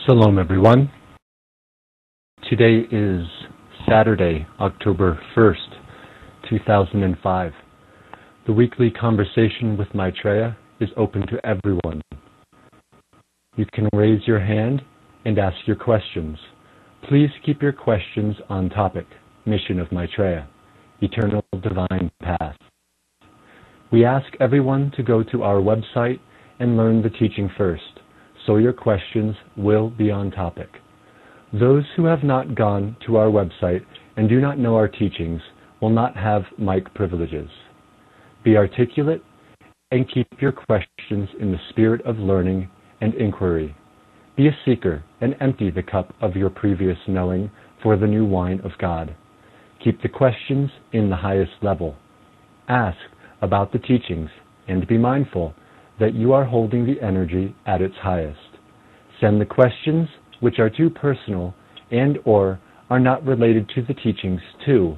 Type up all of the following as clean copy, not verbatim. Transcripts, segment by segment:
Shalom, everyone. Today is Saturday, October 1st, 2005. The weekly conversation with Maitreya is open to everyone. You can raise your hand and ask your questions. Please keep your questions on topic, mission of Maitreya, eternal divine path. We ask everyone to go to our website and learn the teaching first, so your questions will be on topic. Those who have not gone to our website and do not know our teachings will not have mic privileges. Be articulate and keep your questions in the spirit of learning and inquiry. Be a seeker and empty the cup of your previous knowing for the new wine of God. Keep the questions in the highest level. Ask about the teachings and be mindful that you are holding the energy at its highest. Send the questions which are too personal and or are not related to the teachings to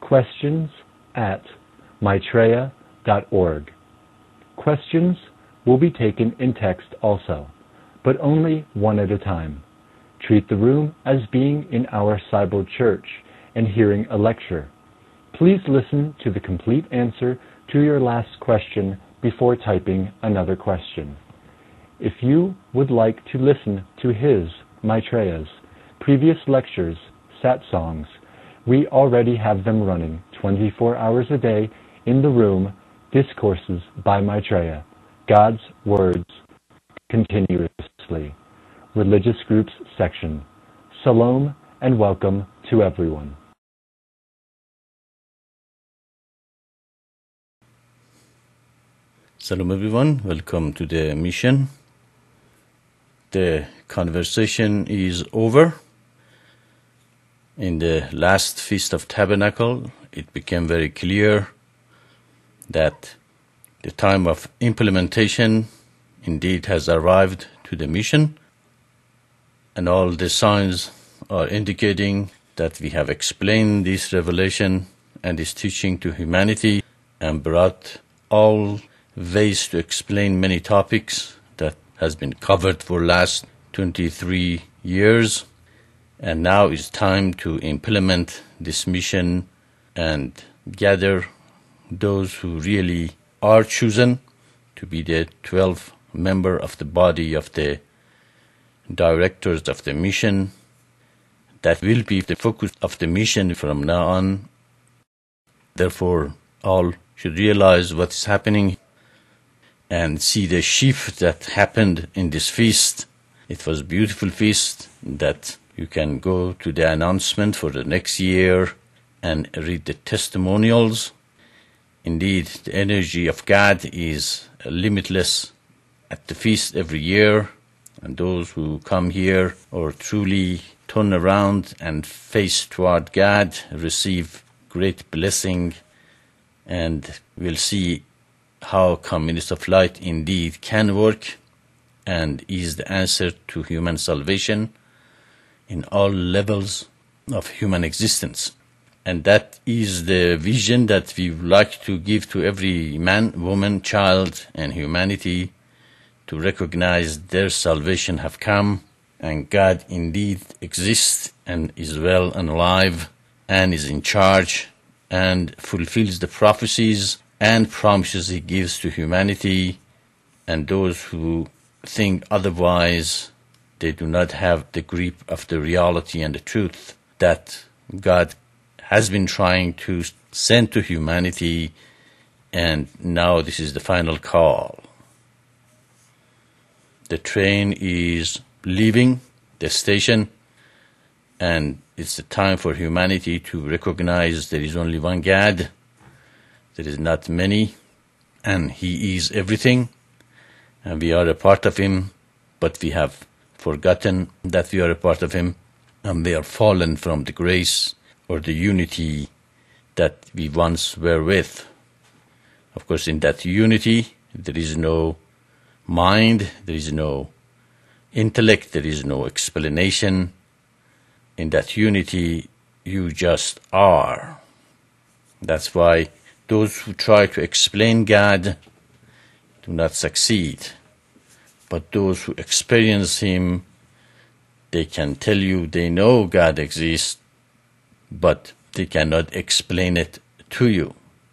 questions@maitreya.org. Questions will be taken in text also, but only one at a time. Treat the room as being in our Cybele church and hearing a lecture. Please listen to the complete answer to your last question before typing another question. If you would like to listen to his, Maitreya's, previous lectures, satsangs, we already have them running 24 hours a day in the room, Discourses by Maitreya, God's Words Continuously, Religious Groups section. Shalom and welcome to everyone. Shalom everyone, welcome to the mission. The conversation is over. In the last Feast of Tabernacle, it became very clear that the time of implementation indeed has arrived to the mission, and all the signs are indicating that we have explained this revelation and this teaching to humanity and brought all ways to explain many topics that has been covered for last 23 years, and now it's time to implement this mission and gather those who really are chosen to be the 12 member of the body of the directors of the mission. That will be the focus of the mission from now on. Therefore, all should realize what is happening and see the shift that happened in this feast. It was a beautiful feast that you can go to the announcement for the next year and read the testimonials. Indeed, the energy of God is limitless at the feast every year, and those who come here or truly turn around and face toward God receive great blessing, and will see how Communists of Light indeed can work and is the answer to human salvation in all levels of human existence. And that is the vision that we would like to give to every man, woman, child, and humanity, to recognize their salvation have come, and God indeed exists and is well and alive and is in charge and fulfills the prophecies and promises he gives to humanity, and those who think otherwise, they do not have the grip of the reality and the truth that God has been trying to send to humanity, and now this is the final call. The train is leaving the station, and it's the time for humanity to recognize there is only one God. There is not many, and He is everything, and we are a part of Him, but we have forgotten that we are a part of Him, and we are fallen from the grace or the unity that we once were with. Of course, in that unity, there is no mind, there is no intellect, there is no explanation. In that unity, you just are. That's why those who try to explain God do not succeed, but those who experience Him They can tell you they know God exists, but they cannot explain it to you.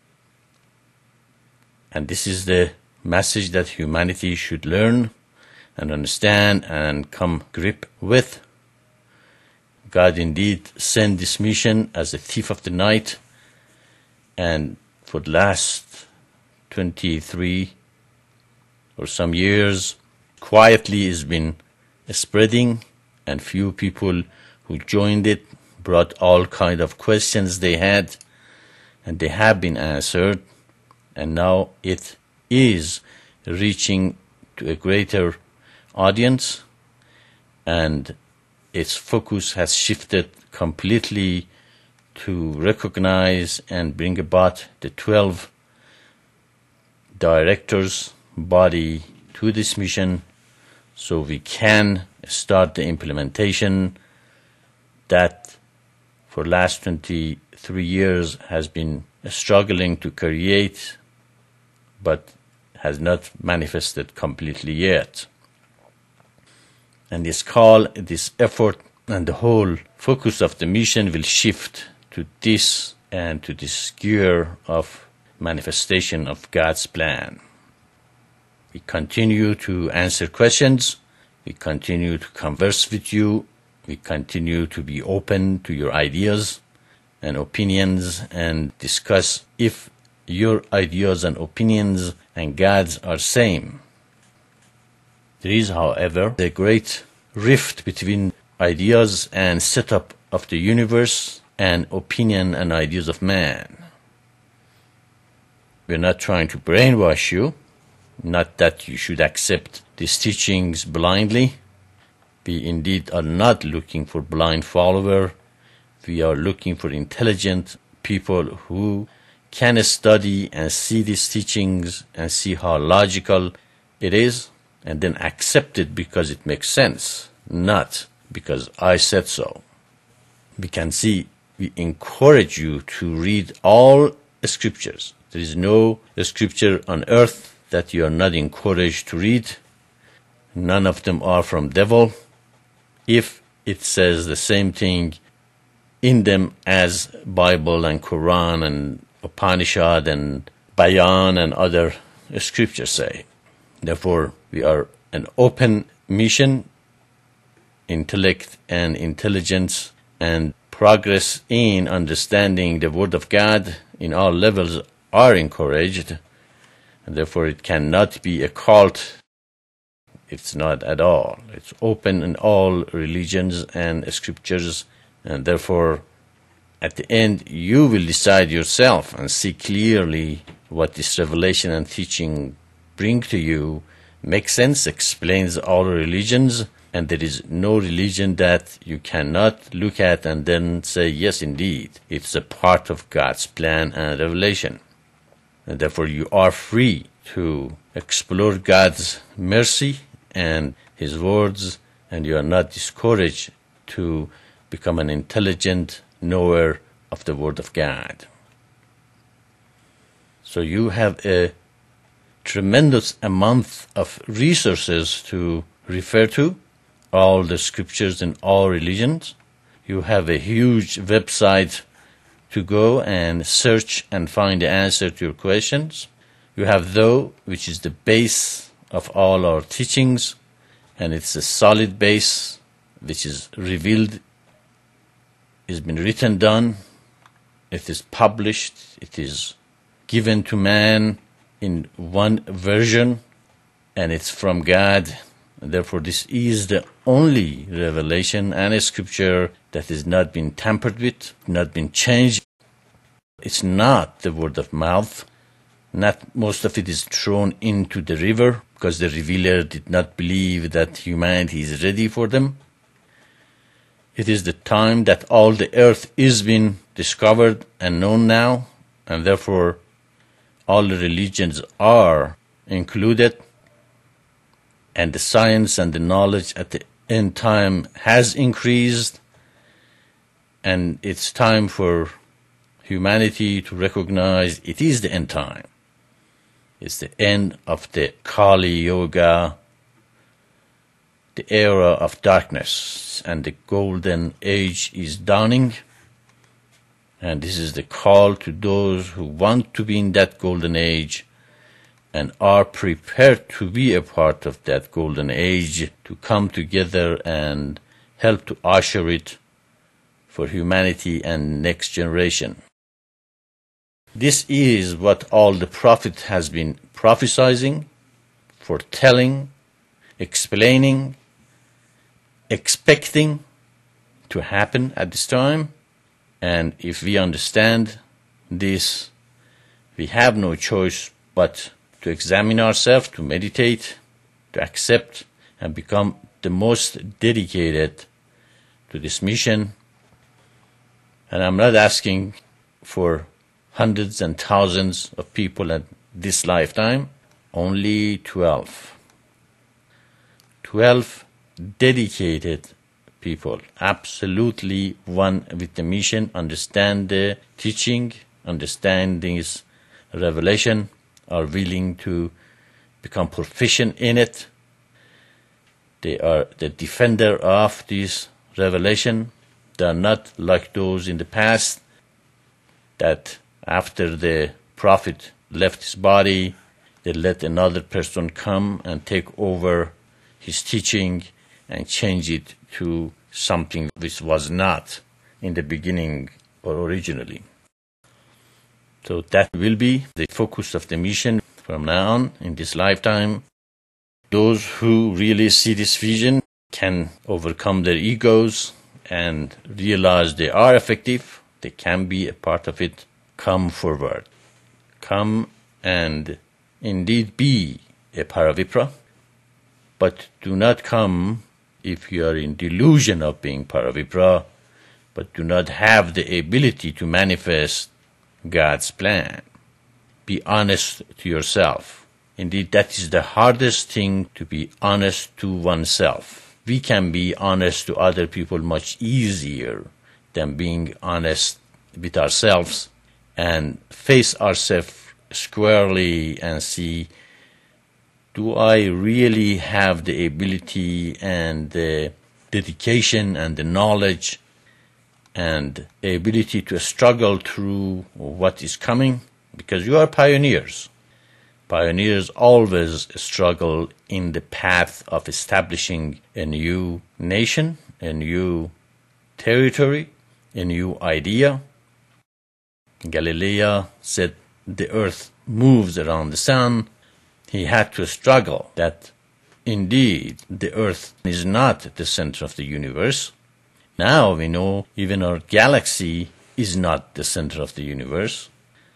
And this is the message that humanity should learn and understand and come grip with. God indeed sent this mission as a thief of the night, and for the last 23 or some years, quietly has been spreading, and few people who joined it brought all kind of questions they had, and they have been answered, and now it is reaching to a greater audience, and its focus has shifted completely to recognize and bring about the 12 directors body to this mission, so we can start the implementation that for last 23 years has been struggling to create, but has not manifested completely yet. And this call, this effort, and the whole focus of the mission will shift to this and to this gear of manifestation of God's plan. We continue to answer questions. We continue to converse with you. We continue to be open to your ideas and opinions and discuss if your ideas and opinions and God's are same. There is, however, a great rift between ideas and setup of the universe and opinion and ideas of man. We're not trying to brainwash you, not that you should accept these teachings blindly. We indeed are not looking for blind follower. We are looking for intelligent people who can study and see these teachings and see how logical it is, and then accept it because it makes sense, not because I said so. We can see, we encourage you to read all scriptures. There is no scripture on earth that you are not encouraged to read. None of them are from devil. If it says the same thing in them as Bible and Quran and Upanishad and Bayan and other scriptures say. Therefore, we are an open mission. Intellect and intelligence and progress in understanding the Word of God in all levels are encouraged, and therefore it cannot be a cult. It's not at all. It's open in all religions and scriptures, and therefore at the end you will decide yourself and see clearly what this revelation and teaching bring to you, makes sense, explains all religions, and there is no religion that you cannot look at and then say, yes, indeed, it's a part of God's plan and revelation. And therefore you are free to explore God's mercy and His words, and you are not discouraged to become an intelligent knower of the Word of God. So you have a tremendous amount of resources to refer to, all the scriptures in all religions. You have a huge website to go and search and find the answer to your questions. You have though, which is the base of all our teachings, and it's a solid base which is revealed, has been written down, it is published, it is given to man in one version, and it's from God. Therefore, this is the only revelation and a scripture that has not been tampered with, not been changed. It's not the word of mouth. Not most of it is thrown into the river because the revealer did not believe that humanity is ready for them. It is the time that all the earth is being discovered and known now, and therefore all the religions are included, and the science and the knowledge at the end time has increased, and it's time for humanity to recognize it is the end time. It's the end of the Kali Yoga, the era of darkness and the golden age is dawning. And this is the call to those who want to be in that golden age and are prepared to be a part of that golden age, to come together and help to usher it for humanity and next generation. This is what all the prophet has been prophesying, foretelling, explaining, expecting to happen at this time. And if we understand this, we have no choice but to examine ourselves, to meditate, to accept, and become the most dedicated to this mission. And I'm not asking for hundreds and thousands of people at this lifetime, only 12. 12 dedicated people, absolutely one with the mission, understand the teaching, understand this revelation, are willing to become proficient in it. They are the defender of this revelation. They are not like those in the past that after the prophet left his body, they let another person come and take over his teaching and change it to something which was not in the beginning or originally. So that will be the focus of the mission from now on in this lifetime. Those who really see this vision can overcome their egos and realize they are effective, they can be a part of it. Come forward. Come and indeed be a Paravipra, but do not come if you are in delusion of being Paravipra, but do not have the ability to manifest God's plan. Be honest to yourself. Indeed, that is the hardest thing, to be honest to oneself. We can be honest to other people much easier than being honest with ourselves and face ourselves squarely and see, do I really have the ability and the dedication and the knowledge and the ability to struggle through what is coming? Because you are pioneers. Pioneers always struggle in the path of establishing a new nation, a new territory, a new idea. Galileo said the earth moves around the sun. He had to struggle that indeed the earth is not the center of the universe. Now we know even our galaxy is not the center of the universe.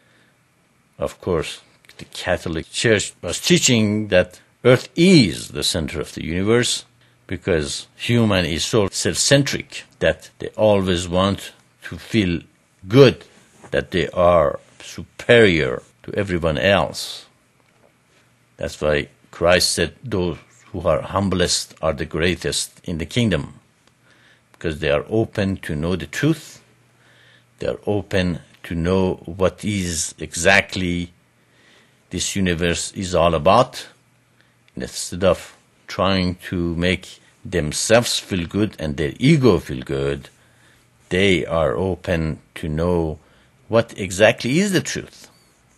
Of course, the Catholic Church was teaching that earth is the center of the universe because human is so self-centric that they always want to feel good, that they are superior to everyone else. That's why Christ said those who are humblest are the greatest in the kingdom, because they are open to know the truth. They are open to know what is exactly this universe is all about. Instead of trying to make themselves feel good and their ego feel good, they are open to know what exactly is the truth.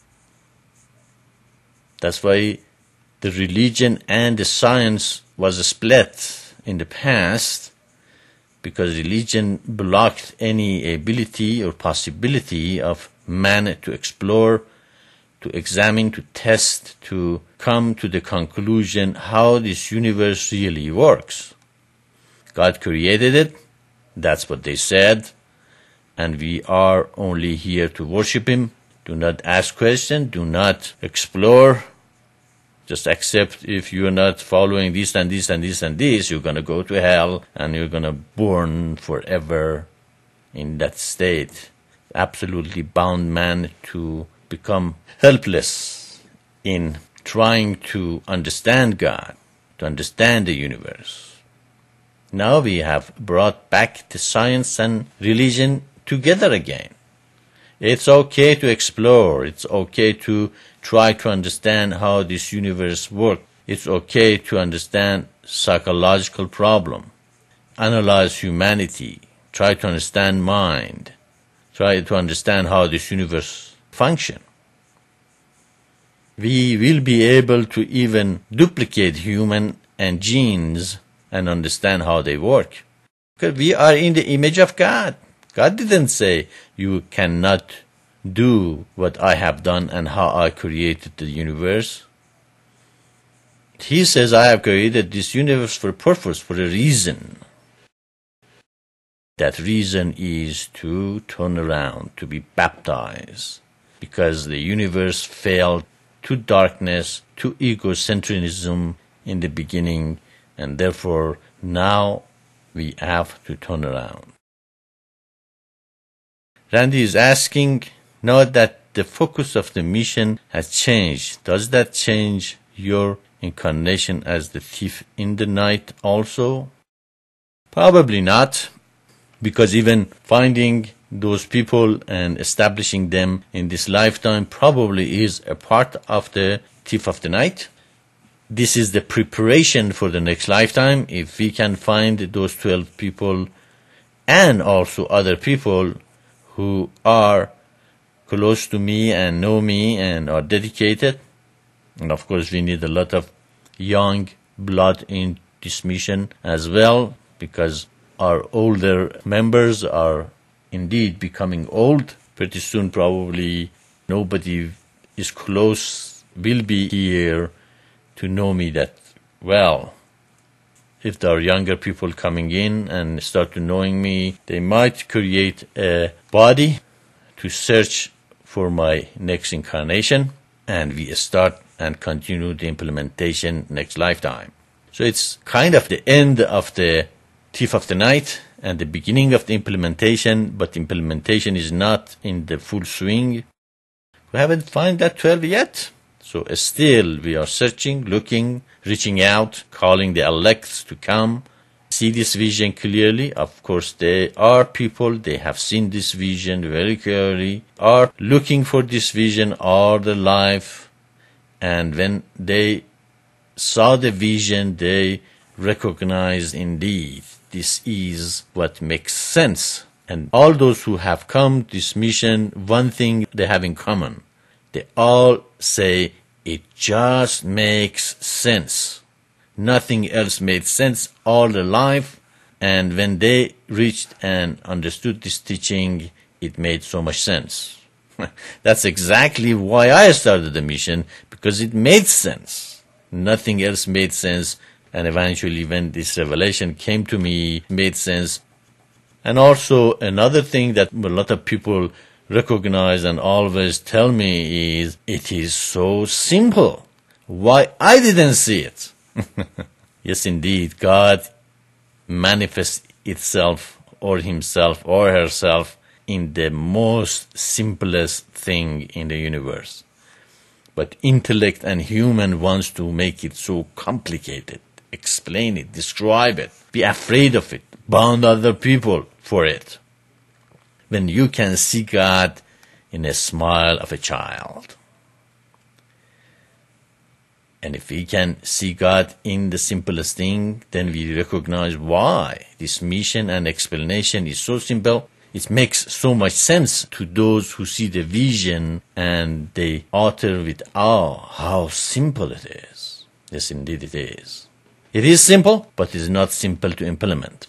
That's why the religion and the science was split in the past, because religion blocked any ability or possibility of man to explore, to examine, to test, to come to the conclusion how this universe really works. God created it, that's what they said, and we are only here to worship Him. Do not ask questions, do not explore. Just accept if you are not following this and this and this and this, you're going to go to hell and you're going to burn forever in that state. Absolutely bound man to become helpless in trying to understand God, to understand the universe. Now we have brought back the science and religion together again. It's okay to explore. It's okay to try to understand how this universe works. It's okay to understand psychological problem, analyze humanity, try to understand mind, try to understand how this universe functions. We will be able to even duplicate human and genes and understand how they work. Because we are in the image of God. God didn't say you cannot do what I have done and how I created the universe. He says I have created this universe for a purpose, for a reason. That reason is to turn around, to be baptized, because the universe fell to darkness, to egocentrism in the beginning, and therefore now we have to turn around. Randy is asking, now that the focus of the mission has changed, does that change your incarnation as the thief in the night also? Probably not, because even finding those people and establishing them in this lifetime probably is a part of the thief of the night. This is the preparation for the next lifetime. If we can find those 12 people and also other people who are close to me and know me and are dedicated, and of course we need a lot of young blood in this mission as well, because our older members are indeed becoming old. Pretty soon probably nobody is close, will be here to know me that well. If there are younger people coming in and start to knowing me, they might create a body to search for my next incarnation, and we start and continue the implementation next lifetime. So it's kind of the end of the thief of the night and the beginning of the implementation, but implementation is not in the full swing. We haven't found that 12 yet. So still we are searching, looking, reaching out, calling the elects to come, see this vision clearly. Of course, there are people, they have seen this vision very clearly, are looking for this vision all their life. And when they saw the vision, they recognized indeed this is what makes sense. And all those who have come this mission, one thing they have in common. They all say it just makes sense. Nothing else made sense all their life. And when they reached and understood this teaching, it made so much sense. That's exactly why I started the mission, because it made sense. Nothing else made sense. And eventually when this revelation came to me, it made sense. And also another thing that a lot of people recognize and always tell me is, it is so simple. Why I didn't see it? Yes, indeed, God manifests itself or himself or herself in the most simplest thing in the universe. But intellect and human wants to make it so complicated, explain it, describe it, be afraid of it, bound other people for it. When you can see God in a smile of a child. And if we can see God in the simplest thing, then we recognize why this mission and explanation is so simple. It makes so much sense to those who see the vision and they utter with awe how simple it is. Yes, indeed it is. It is simple, but it is not simple to implement.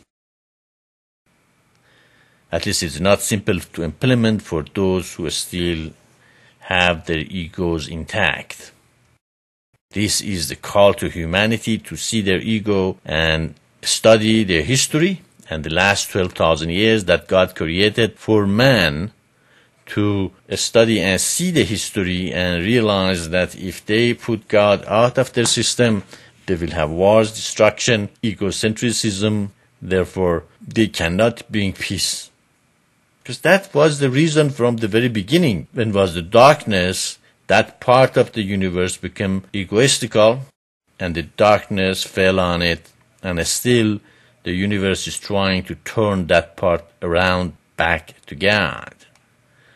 At least it's not simple to implement for those who still have their egos intact. This is the call to humanity to see their ego and study their history and the last 12,000 years that God created for man, to study and see the history and realize that if they put God out of their system, they will have wars, destruction, egocentrism. Therefore, they cannot bring peace. Because that was the reason from the very beginning. When was the darkness, that part of the universe became egoistical, and the darkness fell on it, and still the universe is trying to turn that part around back to God.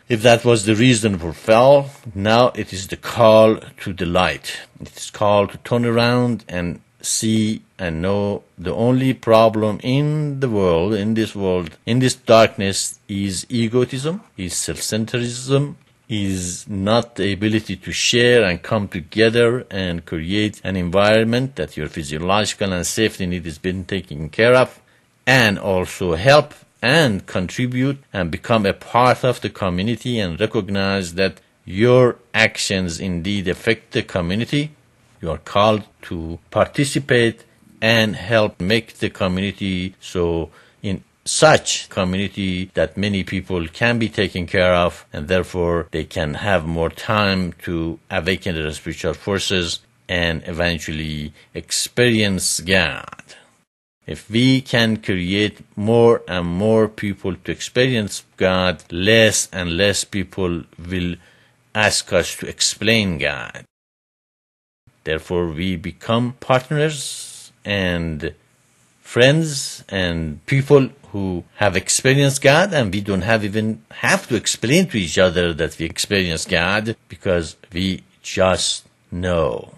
If that was the reason for fall, now it is the call to the light. It is called to turn around and see and know the only problem in the world, in this darkness, is egotism, is self-centerism, is not the ability to share and come together and create an environment that your physiological and safety need is being taken care of, and also help and contribute and become a part of the community and recognize that your actions indeed affect the community. You are called to participate and help make the community so in such community that many people can be taken care of, and therefore they can have more time to awaken their spiritual forces and eventually experience God. If we can create more and more people to experience God, less and less people will ask us to explain God. Therefore, we become partners and friends and people who have experienced God, and we don't even have to explain to each other that we experience God because we just know.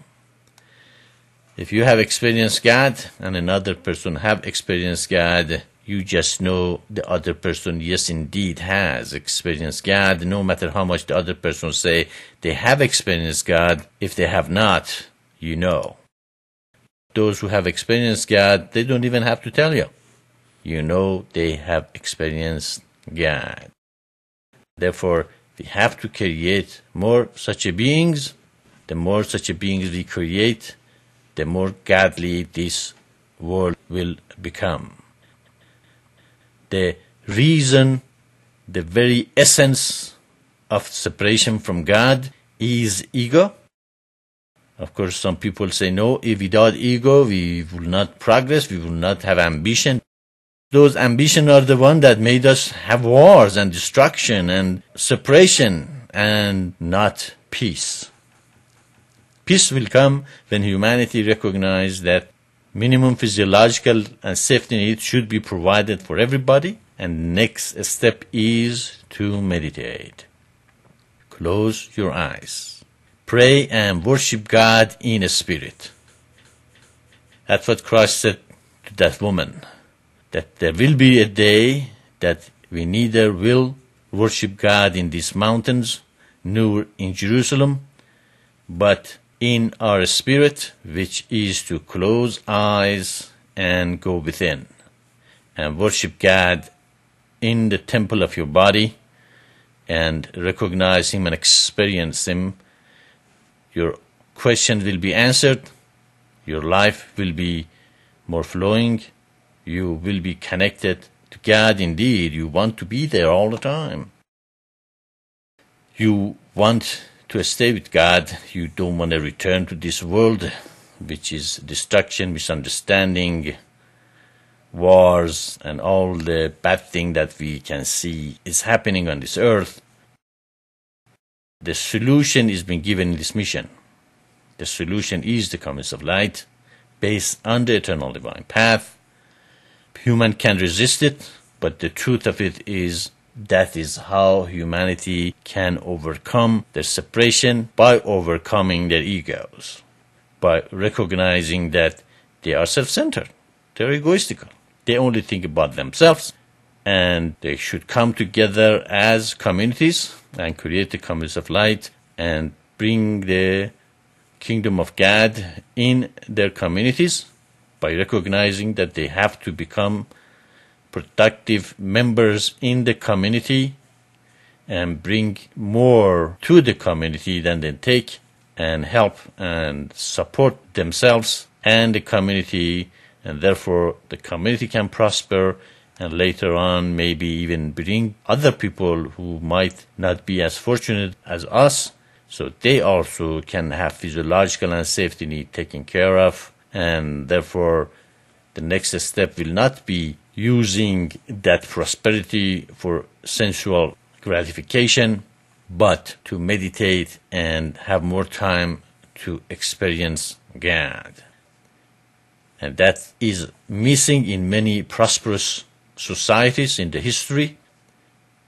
If you have experienced God and another person have experienced God, you just know the other person, yes, indeed has experienced God. No matter how much the other person say they have experienced God, if they have not, you know. Those who have experienced God, they don't even have to tell you. You know they have experienced God. Therefore, we have to create more such beings. The more such beings we create, the more godly this world will become. The reason, the very essence of separation from God is ego. Of course, some people say, no, if without ego, we will not progress, we will not have ambition. Those ambitions are the ones that made us have wars and destruction and separation and not peace. Peace will come when humanity recognizes that minimum physiological and safety needs should be provided for everybody, and next step is to meditate. Close your eyes. Pray and worship God in a spirit. That's what Christ said to that woman, that there will be a day that we neither will worship God in these mountains nor in Jerusalem, but in our spirit, which is to close eyes and go within and worship God in the temple of your body and recognize Him and experience Him. Your question will be answered. Your life will be more flowing. You will be connected to God indeed. You want to be there all the time. You want to stay with God. You don't want to return to this world, which is destruction, misunderstanding, wars, and all the bad thing that we can see is happening on this earth. The solution is being given in this mission. The solution is the comings of light, based on the eternal divine path. Human can resist it, but the truth of it is that is how humanity can overcome their separation, by overcoming their egos, by recognizing that they are self-centered, they're egoistical, they only think about themselves, and they should come together as communities and create the communities of light and bring the kingdom of God in their communities by recognizing that they have to become productive members in the community and bring more to the community than they take, and help and support themselves and the community, and therefore the community can prosper, and later on maybe even bring other people who might not be as fortunate as us, so they also can have physiological and safety need taken care of, and therefore the next step will not be using that prosperity for sensual gratification, but to meditate and have more time to experience God. And that is missing in many prosperous societies in the history.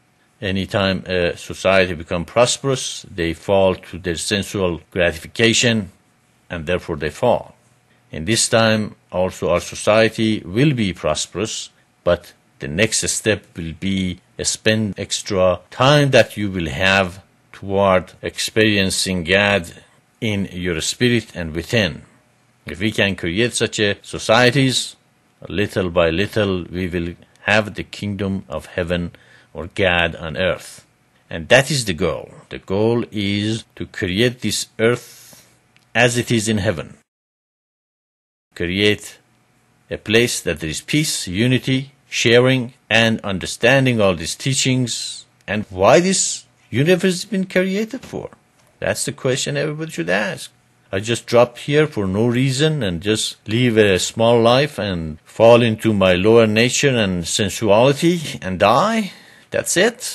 Anytime a society becomes prosperous, they fall to their sensual gratification, and therefore they fall. In this time, also our society will be prosperous, but the next step will be spend extra time that you will have toward experiencing God in your spirit and within. If we can create such a societies, little by little we will have the kingdom of heaven or God on earth. And that is the goal. The goal is to create this earth as it is in heaven. Create a place that there is peace, unity, sharing, and understanding all these teachings, and why this universe has been created for. That's the question everybody should ask. I just dropped here for no reason and just live a small life and fall into my lower nature and sensuality and die. That's it.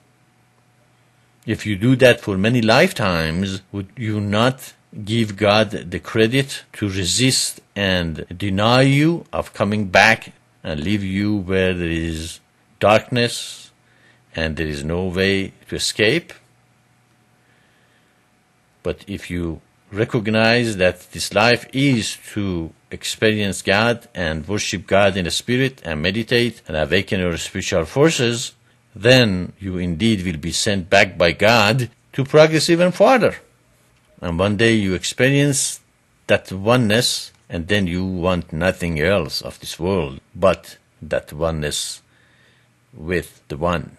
If you do that for many lifetimes, would you not give God the credit to resist and deny you of coming back and leave you where there is darkness and there is no way to escape? But if you recognize that this life is to experience God and worship God in the spirit and meditate and awaken your spiritual forces, then you indeed will be sent back by God to progress even further. And one day you experience that oneness, and then you want nothing else of this world but that oneness with the One.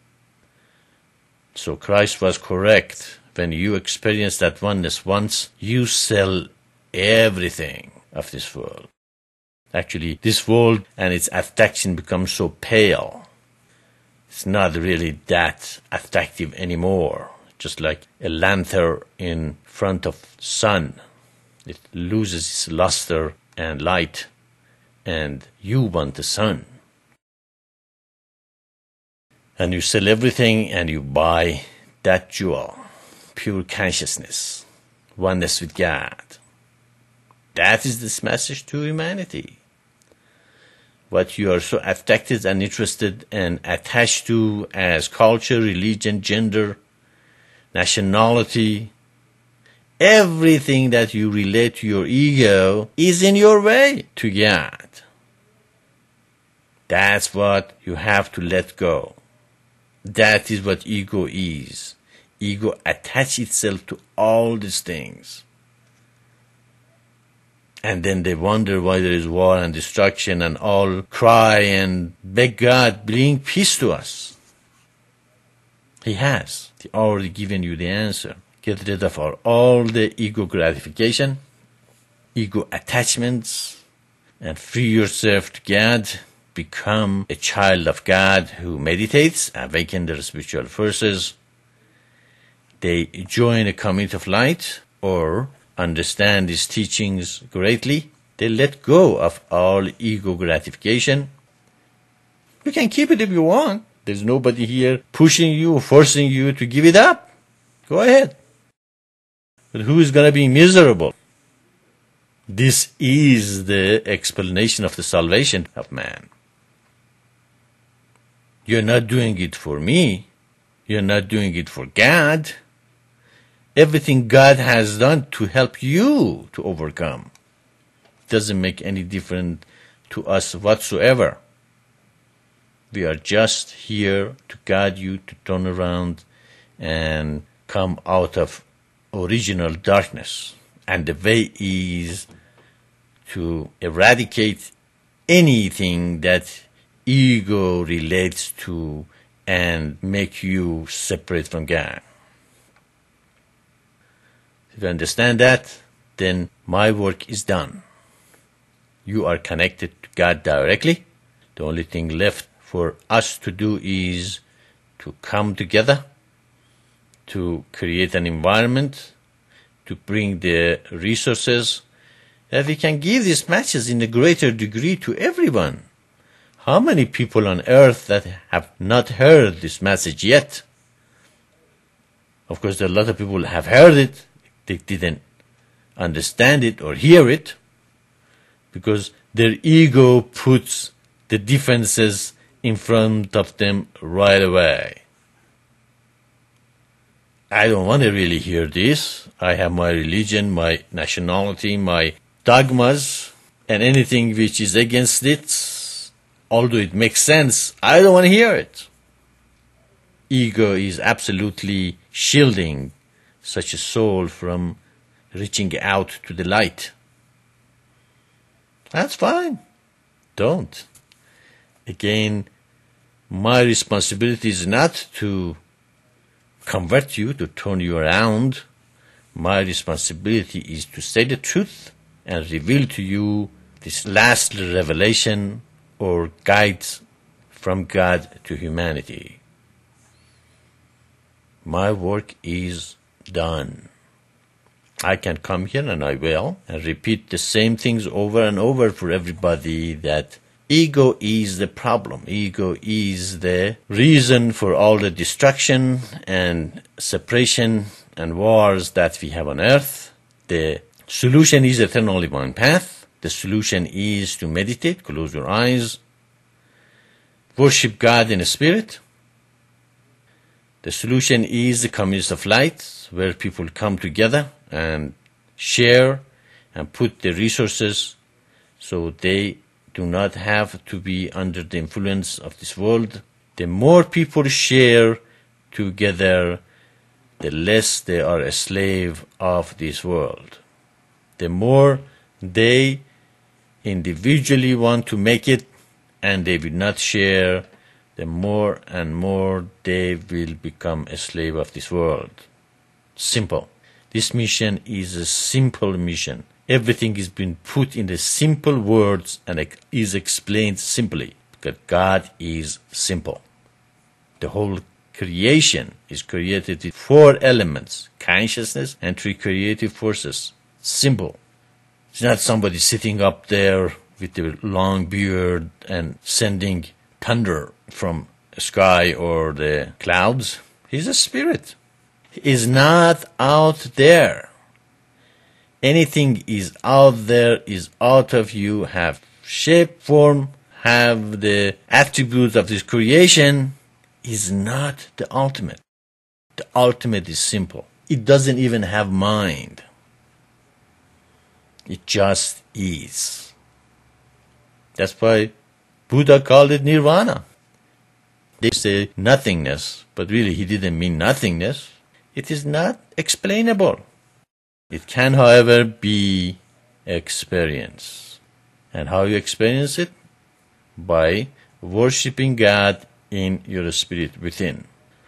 So Christ was correct. When you experience that oneness once, you sell everything of this world. Actually, this world and its attraction becomes so pale. It's not really that attractive anymore. Just like a lantern in front of sun. It loses its luster and light, and you want the sun. And you sell everything and you buy that jewel, pure consciousness, oneness with God. That is this message to humanity. What you are so attracted and interested and attached to as culture, religion, gender, nationality, everything that you relate to your ego is in your way to God. That's what you have to let go. That is what ego is. Ego attaches itself to all these things. And then they wonder why there is war and destruction and all cry and beg God, bring peace to us. He has. He already given you the answer. Get rid of all the ego gratification, ego attachments, and free yourself to God. Become a child of God who meditates, awaken their spiritual forces. They join a community of light or understand these teachings greatly. They let go of all ego gratification. You can keep it if you want. There's nobody here pushing you, forcing you to give it up. Go ahead. But who is going to be miserable? This is the explanation of the salvation of man. You're not doing it for me. You're not doing it for God. Everything God has done to help you to overcome doesn't make any difference to us whatsoever. We are just here to guide you to turn around and come out of original darkness. And the way is to eradicate anything that ego relates to and make you separate from God. If you understand that, then my work is done. You are connected to God directly. The only thing left for us to do is to come together, to create an environment, to bring the resources that we can give these messages in a greater degree to everyone. How many people on earth that have not heard this message yet? Of course, there are a lot of people who have heard it. They didn't understand it or hear it because their ego puts the differences in front of them right away. I don't want to really hear this. I have my religion, my nationality, my dogmas, and anything which is against it, although it makes sense, I don't want to hear it. Ego is absolutely shielding such a soul from reaching out to the light. That's fine. Don't. Again, my responsibility is not to convert you, to turn you around. My responsibility is to say the truth and reveal to you this last revelation or guide from God to humanity. My work is done. I can come here, and I will, and repeat the same things over and over for everybody, that ego is the problem. Ego is the reason for all the destruction and separation and wars that we have on earth. The solution is eternally one path. The solution is to meditate, close your eyes, worship God in spirit. The solution is the communities of light, where people come together and share and put the resources so they do not have to be under the influence of this world. The more people share together, the less they are a slave of this world. The more they individually want to make it and they will not share, the more and more they will become a slave of this world. Simple. This mission is a simple mission. Everything is being put in the simple words and is explained simply, because God is simple. The whole creation is created with 4 elements: consciousness and 3 creative forces. Simple. It's not somebody sitting up there with a long beard and sending thunder from the sky or the clouds. He's a spirit. He is not out there. Anything is out there, is out of you, have shape, form, have the attributes of this creation, is not the ultimate. The ultimate is simple. It doesn't even have mind. It just is. That's why Buddha called it nirvana. They say nothingness, but really he didn't mean nothingness. It is not explainable. It can, however, be experienced. And how you experience it? By worshiping God in your spirit within.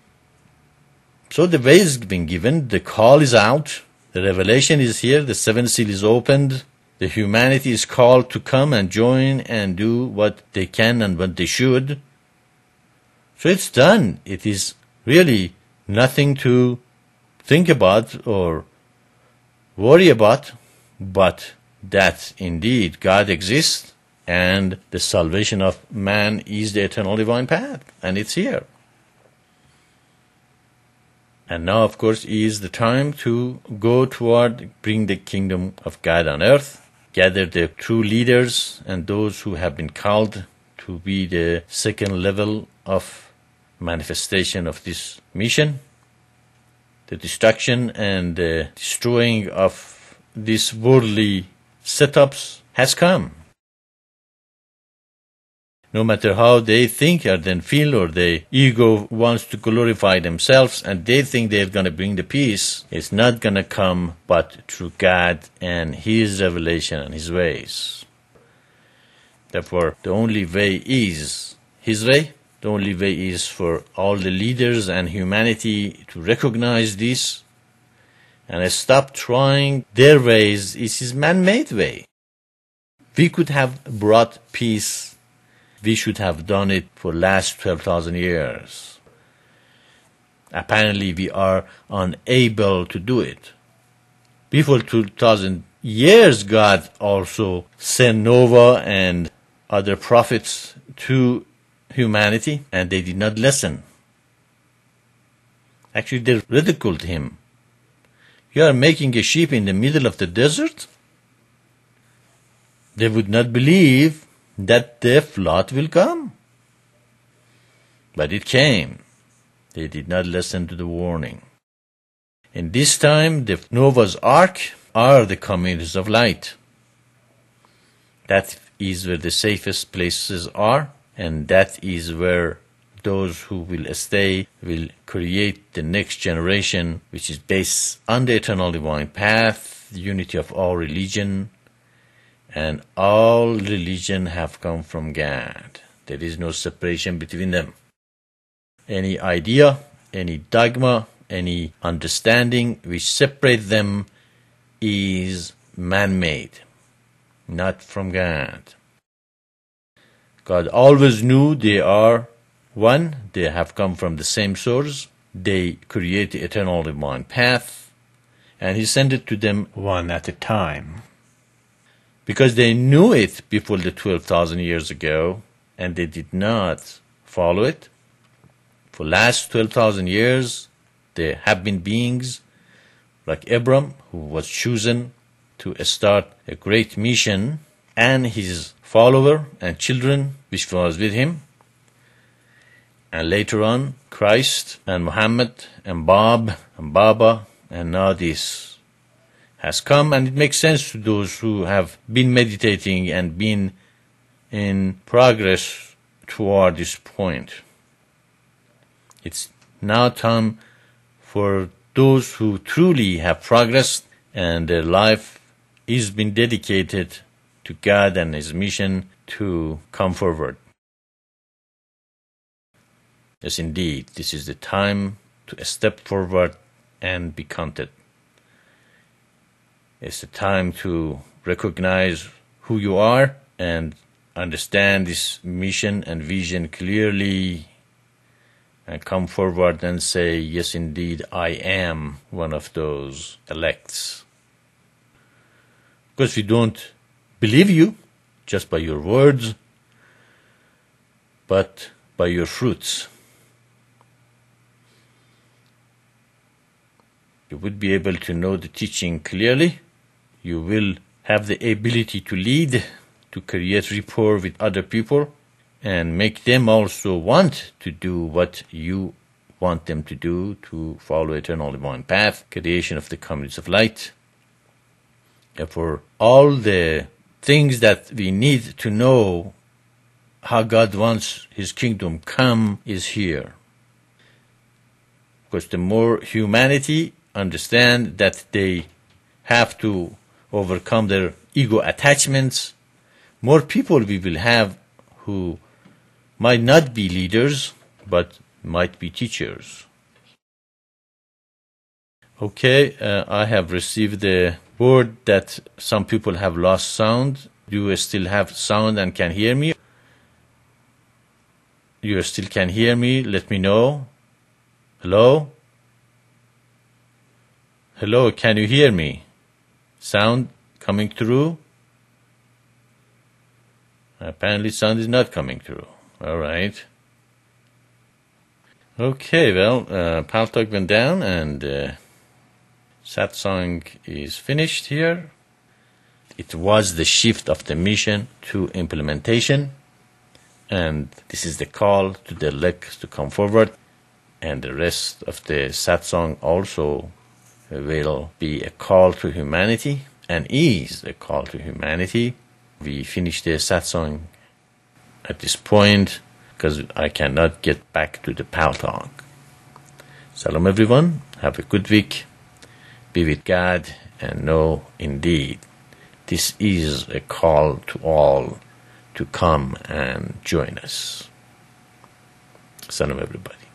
So the way is being given, the call is out, the revelation is here, the 7th seal is opened, the humanity is called to come and join and do what they can and what they should. So it's done. It is really nothing to think about or worry about, but that indeed God exists and the salvation of man is the eternal divine path, and it's here. And now, of course, is the time to go toward bring the kingdom of God on earth, gather the true leaders and those who have been called to be the second level of manifestation of this mission. The destruction and the destroying of these worldly setups has come. No matter how they think or then feel, or the ego wants to glorify themselves and they think they're going to bring the peace, it's not going to come but through God and His revelation and His ways. Therefore, the only way is His way. The only way is for all the leaders and humanity to recognize this and stop trying their ways. It's His man-made way. We could have brought peace. We should have done it for the last 12,000 years. Apparently, we are unable to do it. Before 2,000 years, God also sent Noah and other prophets to humanity, and they did not listen. Actually, they ridiculed him. You are making a ship in the middle of the desert? They would not believe that the flood will come. But it came. They did not listen to the warning. In this time, the Noah's Ark are the communities of light. That is where the safest places are, and that is where those who will stay will create the next generation, which is based on the eternal divine path, the unity of all religion, and all religion have come from God. There is no separation between them. Any idea, any dogma, any understanding which separate them is man-made, not from God. God always knew they are one, they have come from the same source, they create the eternal divine path, and He sent it to them one at a time. Because they knew it before the 12,000 years ago, and they did not follow it. For the last 12,000 years, there have been beings like Abram, who was chosen to start a great mission, and his follower and children, which was with him. And later on, Christ and Muhammad and Bob and Baba, and now this has come, and it makes sense to those who have been meditating and been in progress toward this point. It's now time for those who truly have progressed and their life is been dedicated to God and His mission to come forward. Yes, indeed, this is the time to step forward and be counted. It's the time to recognize who you are and understand this mission and vision clearly, and come forward and say, yes, indeed, I am one of those elects. Because we don't believe you just by your words, but by your fruits. You would be able to know the teaching clearly. You will have the ability to lead, to create rapport with other people, and make them also want to do what you want them to do, to follow eternal divine path, creation of the communities of light. For all the things that we need to know how God wants His kingdom come is here. Because the more humanity understand that they have to overcome their ego attachments, more people we will have who might not be leaders, but might be teachers. Okay, I have received the word that some people have lost sound. Do you still have sound and can hear me? You still can hear me? Let me know. Hello? Hello, can you hear me? Sound coming through? Apparently sound is not coming through. All right. Okay, well, Paltalk went down and satsang is finished here. It was the shift of the mission to implementation, and this is the call to the elect to come forward, and the rest of the satsang also will be a call to humanity and is a call to humanity. We finish the satsang at this point because I cannot get back to the Paltalk. Salam everyone, have a good week, be with God, and know indeed this is a call to all to come and join us. Salam everybody.